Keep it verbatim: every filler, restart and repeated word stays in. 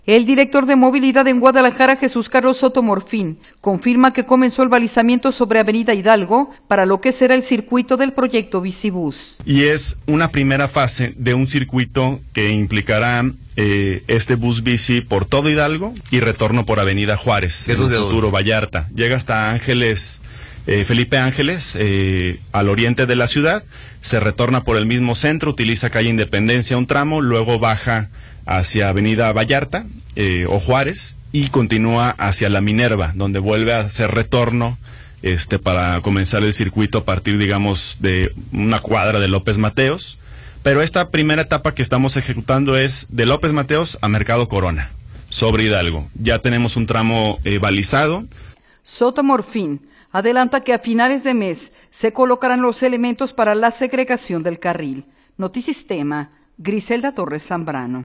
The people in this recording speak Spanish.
El director de movilidad en Guadalajara, Jesús Carlos Soto Morfín, confirma que comenzó el balizamiento sobre Avenida Hidalgo para lo que será el circuito del proyecto Bicibús. Y es una primera fase de un circuito que implicará eh, este bus bici por todo Hidalgo y retorno por Avenida Juárez, en el futuro Vallarta. Llega hasta Ángeles, eh, Felipe Ángeles, eh, al oriente de la ciudad, se retorna por el mismo centro, utiliza calle Independencia un tramo, luego baja hacia Avenida Vallarta eh, o Juárez y continúa hacia la Minerva, donde vuelve a hacer retorno este para comenzar el circuito a partir, digamos, de una cuadra de López Mateos. Pero esta primera etapa que estamos ejecutando es de López Mateos a Mercado Corona, sobre Hidalgo. Ya tenemos un tramo eh, balizado. Soto Morfín adelanta que a finales de mes se colocarán los elementos para la segregación del carril. Notisistema, Griselda Torres Zambrano.